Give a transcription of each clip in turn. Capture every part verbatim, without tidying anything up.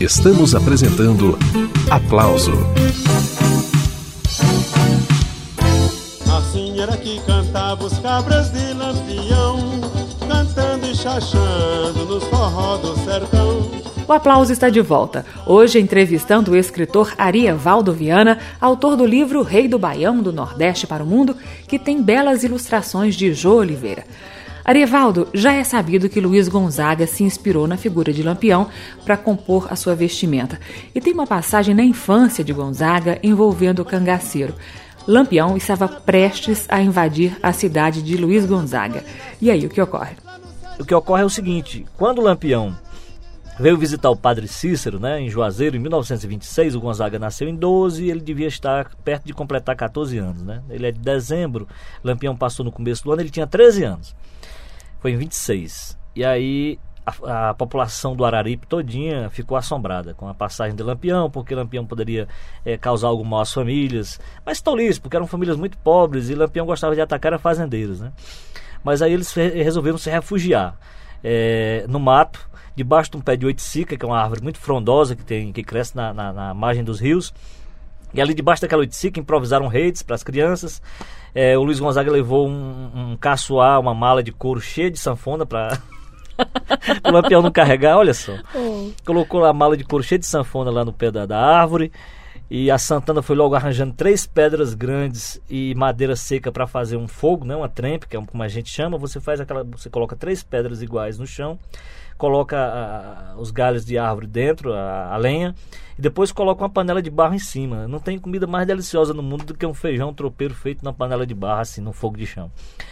Estamos apresentando Aplauso. Assim era que cantava os cabras de Lampião, cantando e chachando nos forró do sertão. O Aplauso está de volta, hoje entrevistando o escritor Arievaldo Viana, autor do livro Rei do Baião, do Nordeste para o Mundo, que tem belas ilustrações de Jô Oliveira. Arievaldo, já é sabido que Luiz Gonzaga se inspirou na figura de Lampião para compor a sua vestimenta. E tem uma passagem na infância de Gonzaga envolvendo o cangaceiro. Lampião estava prestes a invadir a cidade de Luiz Gonzaga. E aí, o que ocorre? O que ocorre é o seguinte: quando o Lampião veio visitar o padre Cícero, né, em Juazeiro, em mil novecentos e vinte e seis, o Gonzaga nasceu em doze e ele devia estar perto de completar catorze anos. Né? Ele é de dezembro, Lampião passou no começo do ano, ele tinha treze anos. Foi em vinte e seis. E aí a, a população do Araripe todinha ficou assombrada com a passagem de Lampião, porque Lampião poderia é, causar algo mal às famílias. Mas tolice, porque eram famílias muito pobres e Lampião gostava de atacar fazendeiros. Né? Mas aí eles re- resolveram se refugiar é, no mato, debaixo de um pé de oiticica, que é uma árvore muito frondosa que, tem, que cresce na, na, na margem dos rios. E ali debaixo daquela oiticica improvisaram redes para as crianças. É, o Luiz Gonzaga levou um, um caçoar, uma mala de couro cheia de sanfona para o Lampião não carregar, olha só. Oh. Colocou a mala de couro cheia de sanfona lá no pé da, da árvore. E a Santana foi logo arranjando três pedras grandes e madeira seca para fazer um fogo, né, uma trempe, que é como a gente chama. Você faz aquela, você coloca três pedras iguais no chão, coloca a, os galhos de árvore dentro, a, a lenha, e depois coloca uma panela de barro em cima. Não tem comida mais deliciosa no mundo do que um feijão tropeiro feito na panela de barro, assim, no fogo de chão.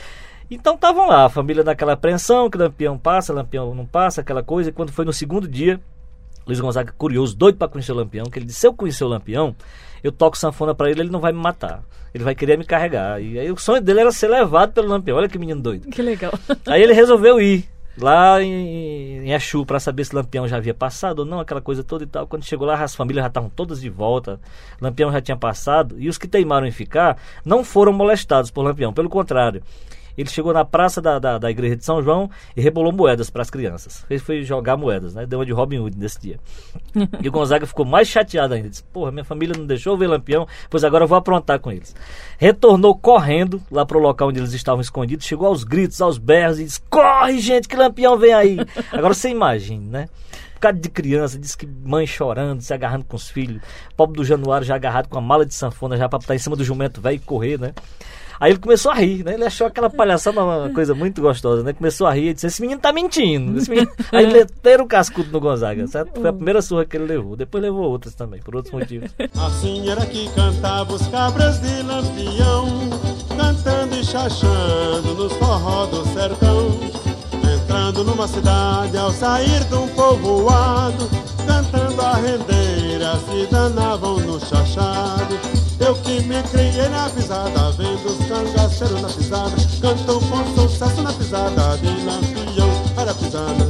Então estavam lá, a família naquela apreensão, que Lampião passa, Lampião não passa, aquela coisa. E quando foi no segundo dia, Luiz Gonzaga, curioso, doido para conhecer o Lampião, que ele disse: se eu conhecer o Lampião, eu toco sanfona para ele, ele não vai me matar, ele vai querer me carregar. E aí o sonho dele era ser levado pelo Lampião. Olha que menino doido. Que legal. Aí ele resolveu ir lá em, em Exu para saber se Lampião já havia passado ou não, aquela coisa toda e tal. Quando chegou lá, as famílias já estavam todas de volta, Lampião já tinha passado, e os que teimaram em ficar não foram molestados por Lampião, pelo contrário. Ele chegou na praça da, da, da igreja de São João e rebolou moedas para as crianças. Ele foi jogar moedas, né? Deu uma de Robin Hood nesse dia. E o Gonzaga ficou mais chateado ainda. Disse: porra, minha família não deixou eu ver Lampião, pois agora eu vou aprontar com eles. Retornou correndo lá para o local onde eles estavam escondidos, chegou aos gritos, aos berros e disse: corre, gente, que Lampião vem aí. Agora você imagine, né? Um bocado de criança, disse que mãe chorando, se agarrando com os filhos. Pobre do Januário já agarrado com a mala de sanfona já para botar em cima do jumento velho e correr, né? Aí ele começou a rir, né? Ele achou aquela palhaçada uma coisa muito gostosa, né? Começou a rir e disse: esse menino tá mentindo. Esse menino... Aí ele meteram o cascudo no Gonzaga, certo? Foi a primeira surra que ele levou. Depois levou outras também, por outros motivos. Assim era que cantava os cabras de Lampião, cantando e chachando nos forró do sertão. Entrando numa cidade ao sair de um povoado, cantando a rendeira, se danavam no chachado. Eu que me criei na pisada, vendo os cangaceiros na pisada, cantam com sucesso na pisada de Lampião. Olha a pisada,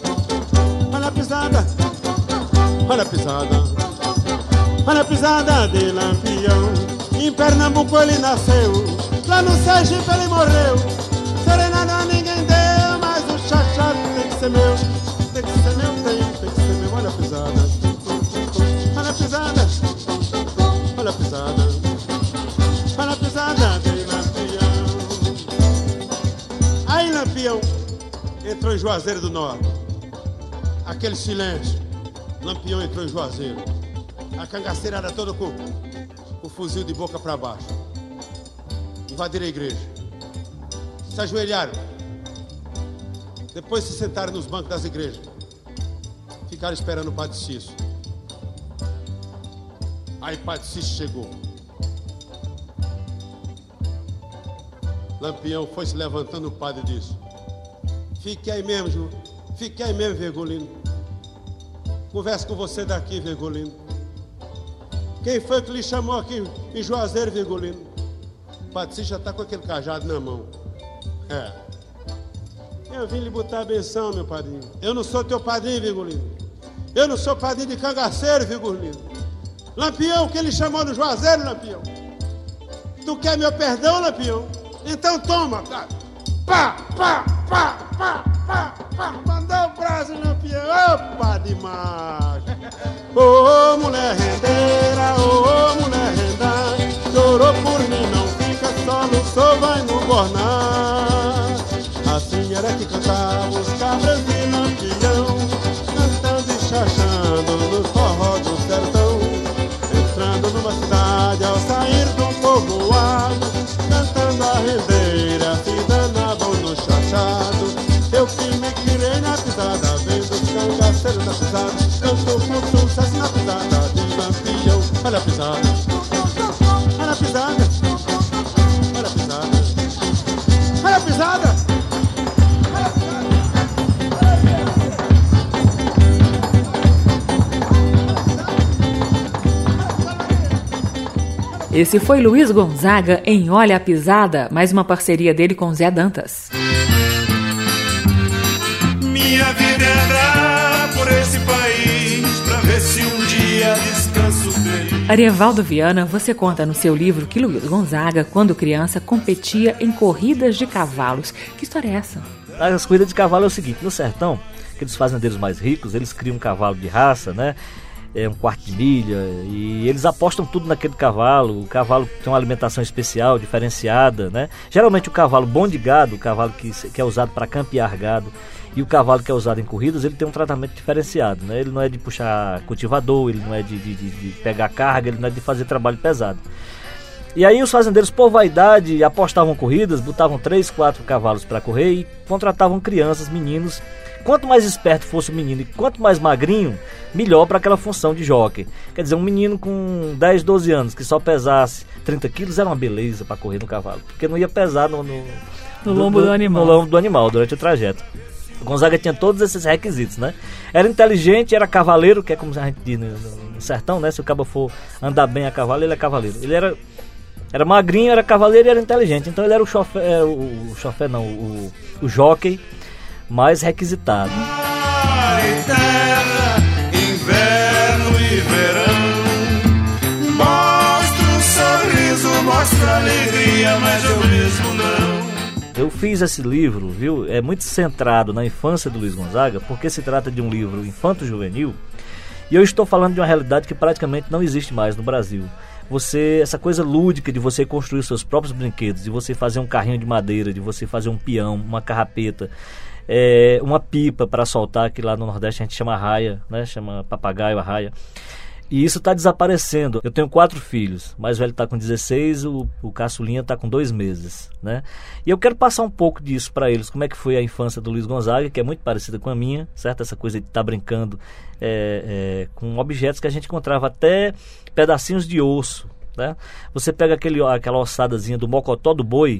olha a pisada, olha a pisada, olha a pisada de Lampião. Em Pernambuco ele nasceu, lá no Sergipe ele morreu. Serenada ninguém deu, mas o chachado tem que ser meu, tem que ser meu, tem, tem que ser meu. Olha a pisada, olha a pisada, olha a pisada, olha a pisada de Lampião. Aí Lampião entrou em Juazeiro do Norte. Aquele silêncio. Lampião entrou em Juazeiro. A cangaceirada toda com o fuzil de boca para baixo. Invadiram a igreja. Se ajoelharam. Depois se sentaram nos bancos das igrejas. Ficaram esperando o Padre Cício. Aí Padre Cício chegou. Lampião foi se levantando, o padre disse: fique aí mesmo, Ju. Fique aí mesmo, Virgulino. Conversa com você daqui, Virgulino. Quem foi que lhe chamou aqui em Juazeiro, Virgulino? O Padre Cício já está com aquele cajado na mão. É. Eu vim lhe botar a benção, meu padrinho. Eu não sou teu padrinho, Virgulino. Eu não sou padrinho de cangaceiro, Virgulino. Lampião, que ele chamou no Juazeiro, Lampião. Tu quer meu perdão, Lampião? Então toma, cara. Pá, pá, pá, pá, pá, pá. Mandou o braço, Lampião. Opa, demais. Ô oh, mulher rendeira, ô oh, mulher renda, chorou por mim, não fica só no sol, vai no bornar. Assim era que cantavam os cabras de Lampião, cantando e chachando no forró do sertão. Entrando numa cidade ao sair de um povoado, cantando a rendeira, se danavam no chachado. Eu que me criei na pisada, vendo os cangaceiros na pisada, canto com sucesso na pisada de Lampião. Olha a pisada, olha a pisada, olha a pisada, olha a pisada. Esse foi Luiz Gonzaga em Olha a Pisada, mais uma parceria dele com Zé Dantas. Minha vida é andar por esse país pra ver se um dia descanso feliz. Arievaldo Viana, você conta no seu livro que Luiz Gonzaga, quando criança, competia em corridas de cavalos. Que história é essa? As corridas de cavalo é o seguinte, no sertão, aqueles fazendeiros mais ricos, eles criam um cavalo de raça, né? É um quarto de milha, e eles apostam tudo naquele cavalo. O cavalo tem uma alimentação especial, diferenciada, né? Geralmente o cavalo bom de gado, o cavalo que, que é usado para campear gado, e o cavalo que é usado em corridas, ele tem um tratamento diferenciado, né? Ele não é de puxar cultivador, ele não é de, de, de, de pegar carga, ele não é de fazer trabalho pesado. E aí os fazendeiros, por vaidade, apostavam corridas, botavam três, quatro cavalos para correr e contratavam crianças, meninos. Quanto mais esperto fosse o menino e quanto mais magrinho, melhor para aquela função de jockey. Quer dizer, um menino com dez, doze anos que só pesasse trinta quilos era uma beleza para correr no cavalo, porque não ia pesar no, no, no lombo do, do animal. No lombo do animal durante o trajeto. O Gonzaga tinha todos esses requisitos, né? Era inteligente, era cavaleiro, que é como a gente diz no, no sertão, né? Se o cabo for andar bem a cavalo, ele é cavaleiro. Ele era, era magrinho, era cavaleiro e era inteligente. Então ele era o chofé, é, o, o chofé não, o, o jockey mais requisitado. Mar e terra, inverno e verão, mostra um sorriso, mostra alegria, mas eu mesmo não. Eu fiz esse livro, viu? É muito centrado na infância do Luiz Gonzaga, porque se trata de um livro infanto-juvenil, e eu estou falando de uma realidade que praticamente não existe mais no Brasil. Você, essa coisa lúdica de você construir seus próprios brinquedos, de você fazer um carrinho de madeira, de você fazer um peão, uma carrapeta, é, uma pipa para soltar, que lá no Nordeste a gente chama raia, né? Chama papagaio, a raia. E isso está desaparecendo. Eu tenho quatro filhos, o mais velho está com dezesseis, o, o caçulinha está com dois meses, né? E eu quero passar um pouco disso para eles, como é que foi a infância do Luiz Gonzaga, que é muito parecida com a minha, certo? Essa coisa de estar tá brincando é, é, com objetos que a gente encontrava, até pedacinhos de osso, né? Você pega aquele, aquela ossadazinha do mocotó do boi,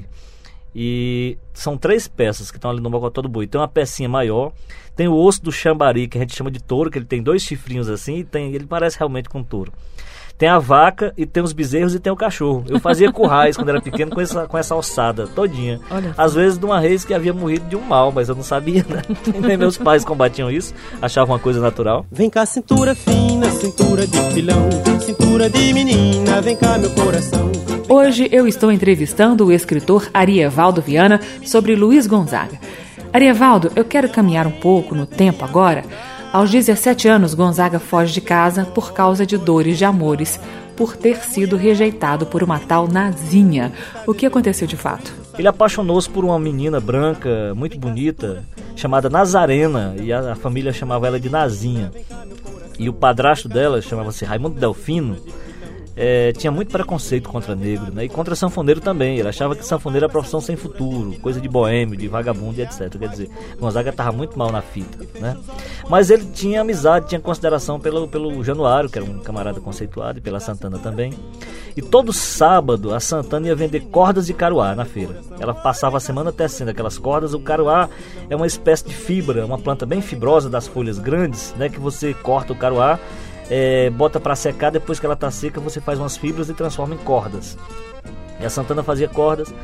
e são três peças que estão ali no mocotó do boi. Tem uma pecinha maior, tem o osso do chambari, que a gente chama de touro, que ele tem dois chifrinhos assim, e tem, ele parece realmente com um touro. Tem a vaca, e tem os bezerros, e tem o cachorro. Eu fazia currais quando era pequeno com essa, com essa ossada todinha. Olha. Às vezes de uma reis que havia morrido de um mal, mas eu não sabia, né? Nem meus pais combatiam isso, achavam uma coisa natural. Vem cá, cintura fina, cintura de filão, cintura de menina, vem cá meu coração. Hoje eu estou entrevistando o escritor Arievaldo Viana sobre Luiz Gonzaga. Arievaldo, eu quero caminhar um pouco no tempo agora. Aos dezessete anos, Gonzaga foge de casa por causa de dores de amores, por ter sido rejeitado por uma tal Nazinha. O que aconteceu de fato? Ele apaixonou-se por uma menina branca, muito bonita, chamada Nazarena, e a, a família chamava ela de Nazinha. E o padrasto dela chamava-se Raimundo Delfino. É, tinha muito preconceito contra negro, né? E contra sanfoneiro também. Ele achava que sanfoneiro era profissão sem futuro, coisa de boêmio, de vagabundo e etcétera. Quer dizer, Gonzaga estava muito mal na fita, né? Mas ele tinha amizade, tinha consideração pelo, pelo Januário, que era um camarada conceituado, e pela Santana também. E todo sábado a Santana ia vender cordas de caruá na feira. Ela passava a semana tecendo aquelas cordas. O caruá é uma espécie de fibra, uma planta bem fibrosa das folhas grandes, né? Que você corta o caruá, É, bota para secar, depois que ela está seca você faz umas fibras e transforma em cordas. E a Santana fazia cordas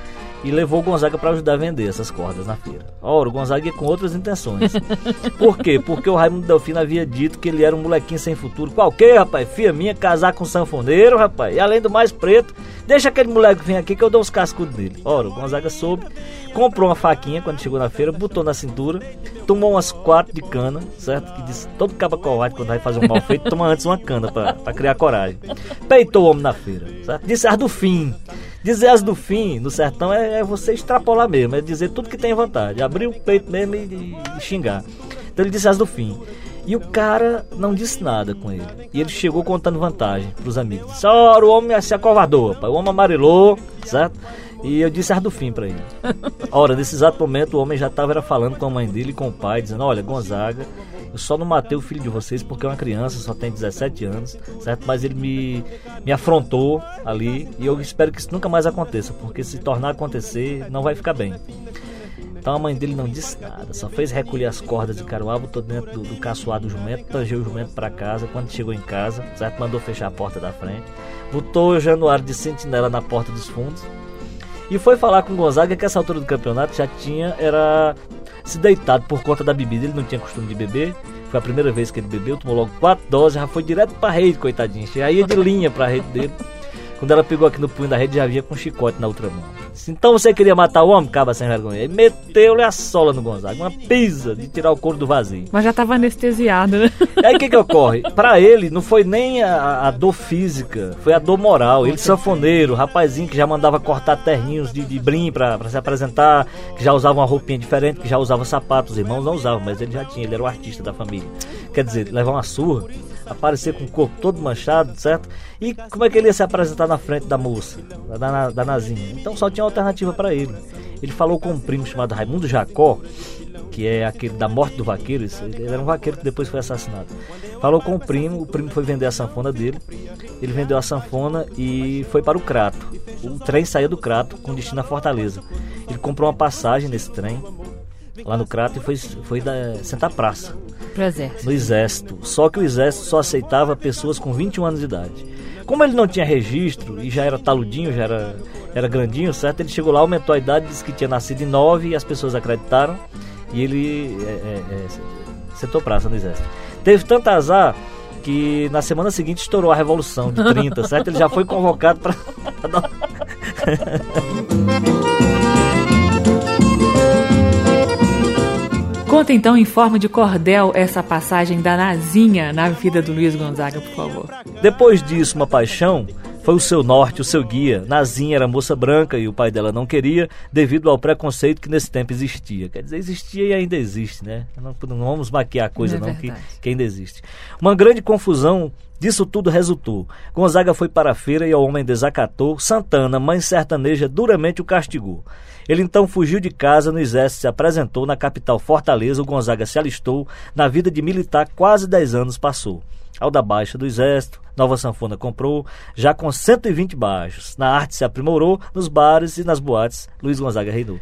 e levou o Gonzaga para ajudar a vender essas cordas na feira. Ora, o Gonzaga ia com outras intenções. Por quê? Porque o Raimundo Delfino havia dito que ele era um molequinho sem futuro. Qualquer, rapaz, filha minha, casar com um sanfoneiro, rapaz, e além do mais preto, deixa aquele moleque vir aqui que eu dou uns cascudos nele. Ora, o Gonzaga soube, comprou uma faquinha quando chegou na feira, botou na cintura, tomou umas quatro de cana, certo? Que diz, todo caba covarde quando vai fazer um mal feito, toma antes uma cana pra, pra criar coragem. Peitou o homem na feira, certo? Disse as do fim. Dizer as do fim no sertão é, é você extrapolar mesmo, é dizer tudo que tem vontade, abrir o peito mesmo e, e xingar. Então ele disse as do fim. E o cara não disse nada com ele. E ele chegou contando vantagem pros amigos. Disse, ora, o homem se acovardou, rapaz. O homem amarelou, certo? E eu disse as do fim pra ele. Ora, nesse exato momento, o homem já estava falando com a mãe dele e com o pai, dizendo, olha, Gonzaga, eu só não matei o filho de vocês porque é uma criança, só tem dezessete anos, certo? Mas ele me, me afrontou ali e eu espero que isso nunca mais aconteça, porque se tornar a acontecer, não vai ficar bem. Então a mãe dele não disse nada, só fez recolher as cordas de caruá, botou dentro do, do caçoar do jumento, tangeu o jumento para casa. Quando chegou em casa, certo? Mandou fechar a porta da frente, botou o Januário de sentinela na porta dos fundos e foi falar com o Gonzaga que essa altura do campeonato já tinha era se deitado por conta da bebida. Ele não tinha costume de beber, foi a primeira vez que ele bebeu, tomou logo quatro doses, já foi direto pra rede, coitadinho, já ia de linha pra rede dele. Quando ela pegou aqui no punho da rede, já havia com um chicote na outra mão. Disse, então você queria matar o homem, caba sem vergonha? E meteu-lhe a sola no Gonzaga, uma pisa de tirar o couro do vazio. Mas já tava anestesiado, né? E aí o que que ocorre? Pra ele não foi nem a, a dor física, foi a dor moral. Ele sanfoneiro, rapazinho que já mandava cortar terninhos de, de brim pra, pra se apresentar, que já usava uma roupinha diferente, que já usava sapatos. Os irmãos não usavam, mas ele já tinha, ele era o artista da família. Quer dizer, levar uma surra, aparecer com o corpo todo manchado, certo? E como é que ele ia se apresentar na frente da moça, da, da Nazinha? Então só tinha uma alternativa para ele. Ele falou com um primo chamado Raimundo Jacó, que é aquele da morte do vaqueiro. Ele era um vaqueiro que depois foi assassinado. Falou com o primo, o primo foi vender a sanfona dele. Ele vendeu a sanfona e foi para o Crato. O trem saía do Crato com destino à Fortaleza. Ele comprou uma passagem nesse trem lá no Crato e foi, foi da, sentar praça. Pro exército. No exército. Só que o exército só aceitava pessoas com vinte e um anos de idade. Como ele não tinha registro e já era taludinho, já era, era grandinho, certo? Ele chegou lá, aumentou a idade, disse que tinha nascido em nove e as pessoas acreditaram. E ele é, é, é, sentou praça no exército. Teve tanto azar que na semana seguinte estourou a Revolução de trinta, certo? Ele já foi convocado para... Conta então em forma de cordel essa passagem da Nazinha na vida do Luiz Gonzaga, por favor. Depois disso, uma paixão foi o seu norte, o seu guia. Nazinha era moça branca e o pai dela não queria, devido ao preconceito que nesse tempo existia. Quer dizer, existia e ainda existe, né? Não, não vamos maquiar a coisa, não, não que, que ainda existe. Uma grande confusão disso tudo resultou. Gonzaga foi para a feira e ao homem desacatou. Santana, mãe sertaneja, duramente o castigou. Ele então fugiu de casa, no exército se apresentou na capital Fortaleza. O Gonzaga se alistou, na vida de militar quase dez anos passou. Ao da baixa do exército, nova sanfona comprou, já com cento e vinte baixos. Na arte se aprimorou, nos bares e nas boates, Luiz Gonzaga reinou.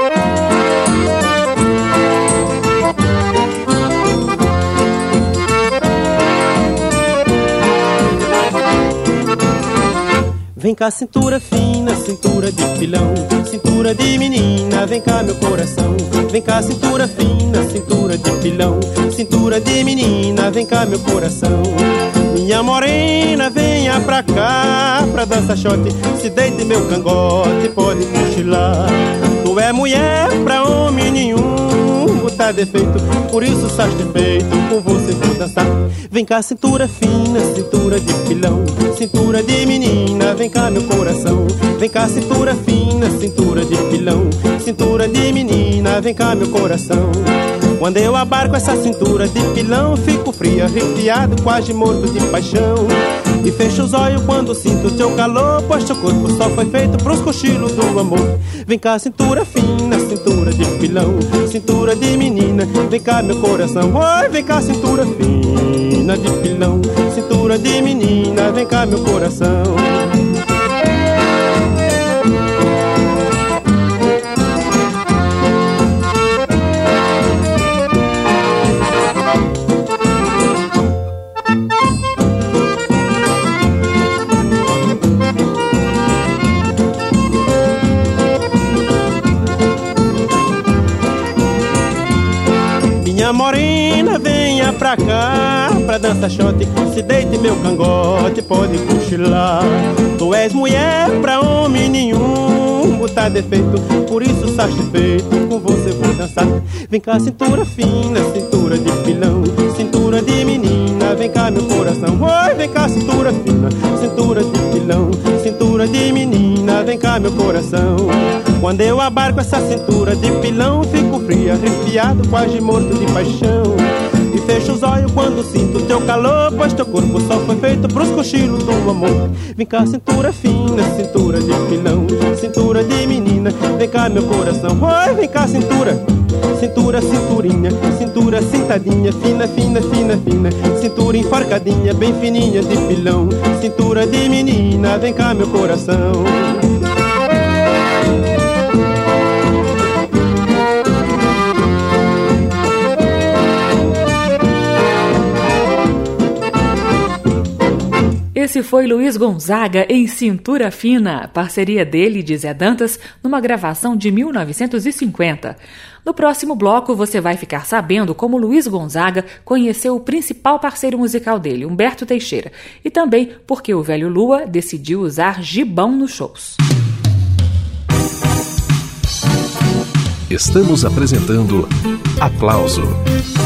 Vem cá, cintura fina, cintura de pilão, cintura de menina, vem cá meu coração. Vem cá, cintura fina, cintura de pilão, cintura de menina, vem cá meu coração. Minha morena, venha pra cá, pra dançar shot, se deite meu cangote, pode cochilar. Tu é mulher pra homem nenhum, botar defeito, por isso sais defeito, com você vou dançar. Vem cá, cintura fina, cintura de pilão, cintura de menina, vem cá meu coração. Vem cá, cintura fina, cintura de pilão, cintura de menina, vem cá meu coração. Quando eu abarco essa cintura de pilão, fico frio, arrepiado, quase morto de paixão. E fecho os olhos quando sinto teu calor, pois teu corpo só foi feito pros cochilos do amor. Vem cá, cintura fina, cintura de pilão, cintura de menina, vem cá meu coração. Oi, vem cá, cintura fina de pilão, cintura de menina, vem cá meu coração. Morena, venha pra cá, pra dançar shot, se deite meu cangote, pode cochilar. Tu és mulher pra homem nenhum botar defeito, por isso satisfeito, com você vou dançar. Vem cá, cintura fina, cintura de pilão, cintura de menina, vem cá meu coração. Oi, vem cá, cintura fina, cintura de pilão, cintura de menina, vem cá meu coração. Quando eu abarco essa cintura de pilão, fico frio, arrepiado, quase morto de paixão. E fecho os olhos quando sinto teu calor, pois teu corpo só foi feito pros cochilos do amor. Vem cá, cintura fina, cintura de pilão, cintura de menina, vem cá meu coração. Oi, vem cá, cintura, cintura, cinturinha, cintura cintadinha, fina, fina, fina, fina, cintura enforcadinha, bem fininha de pilão, cintura de menina, vem cá meu coração. Esse foi Luiz Gonzaga em Cintura Fina, parceria dele e de Zé Dantas, numa gravação de mil novecentos e cinquenta. No próximo bloco você vai ficar sabendo como Luiz Gonzaga conheceu o principal parceiro musical dele, Humberto Teixeira, e também porque o velho Lua decidiu usar gibão nos shows. Estamos apresentando Aplauso.